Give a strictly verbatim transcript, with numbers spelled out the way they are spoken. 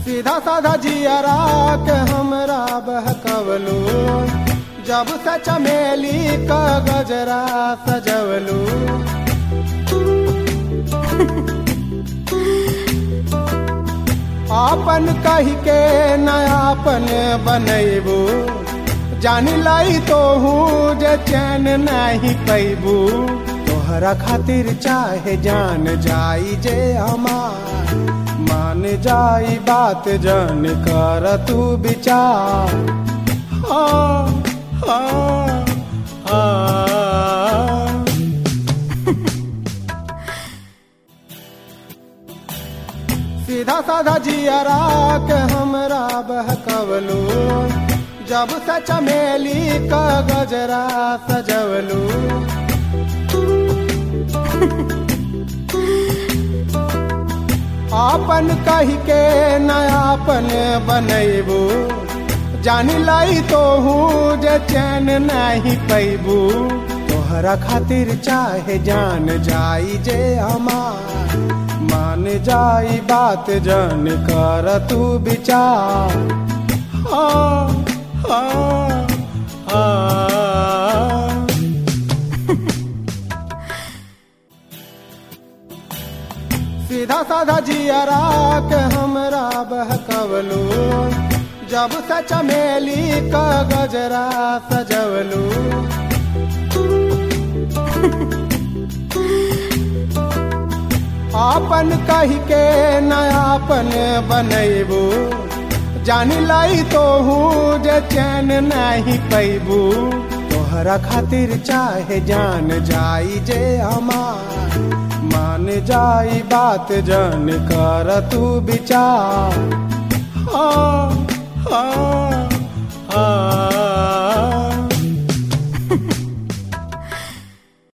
सीधा साधा जियरा के हमरा बहकवलू, जब से चमेली का गजरा सजवलू। आपन कही के नयापन बनैबू, जानी लाई तो हूँ जे चैन नहीं पैबू। तोहरा खातिर चाहे जान जाई जे हमार, मान जाई बात जान कर तू विचार। हाँ हाँ हाँ सीधा साधा जियरा के हमरा बहकवलू, जब से चमेली का गजरा सजवलू। आपन कही के नयापन बनैबू, जानी लाई तो हूँ जे चैन नहीं पैबू। तोहरा खातिर चाहे जान जाई जे हमार, मान जाई बात जान कर तू विचार। हाँ हाँ हाँ सीधा साधा जियरा के हमरा बहकवलू, जब से चमेली का गजरा सजवलू। आपन कही के नयापन बनैबू, जानी लाई तो हूँ जे चैन नहीं पैबू। तोहरा खातिर चाहे जान जाई जे हमार, मान जाई बात जान कर तू विचार। हाँ हाँ